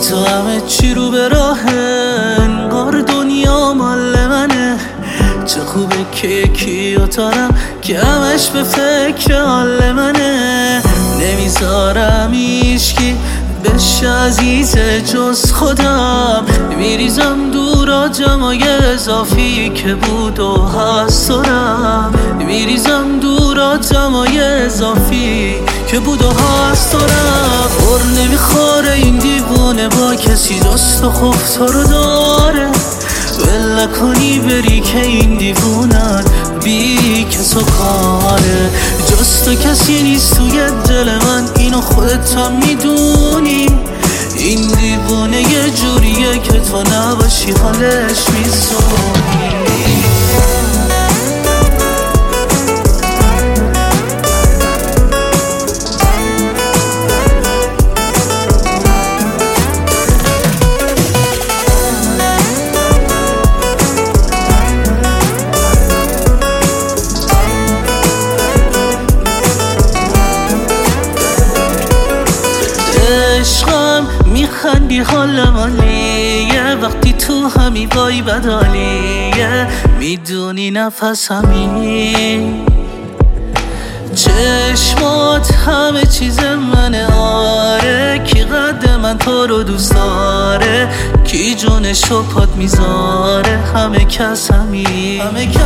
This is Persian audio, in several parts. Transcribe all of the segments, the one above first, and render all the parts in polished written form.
تو همه چی رو به راهه، انگار دنیا مال منه. چه خوبه که یکی دارم که همش به فکر حال منه. نمیذارم هیچکی بشه عزیزه جز خودم. میریزم دورا جمعای اضافی که بود و هست دارم. میریزم دورا جمعای اضافی که بود و هست دارم. پر نمیخوره این دیوونه با کسی دوست و خوب تو رو داره. ول کنی بری که این دیوونت بی کس و کاره. جز تو کسی نیست توی دل من، اینو خودت هم میدونی. این دیوونه یه جوریه که تو نباشی حالش میزونی. عشقم میخندی حال مالیه، وقتی تو همی وای بدالیه. میدونی نفس همی چشمات همه چیز منه. آره کی قد من تو رو دوست داره، کی جونشو پات میذاره. همه کس همی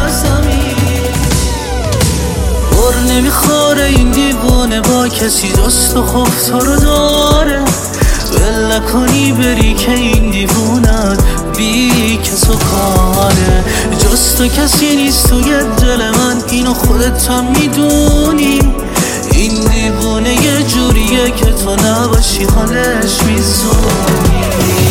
پر نمیخوره این دیوونه با کسی دوست و خوب تو رو داره. ول کنی بری که این دیوونت بی کس و کاره. جز تو کسی نیست توی دل من، اینو خودت هم میدونی. این دیوونه یه جوریه که تو نباشی حالش میزونی.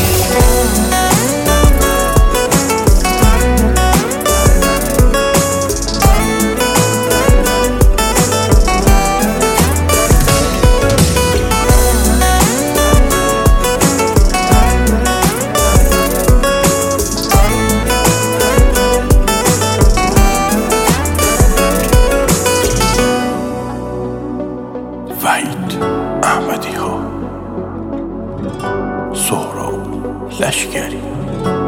وحید احمدی ها، سهراب لشکری.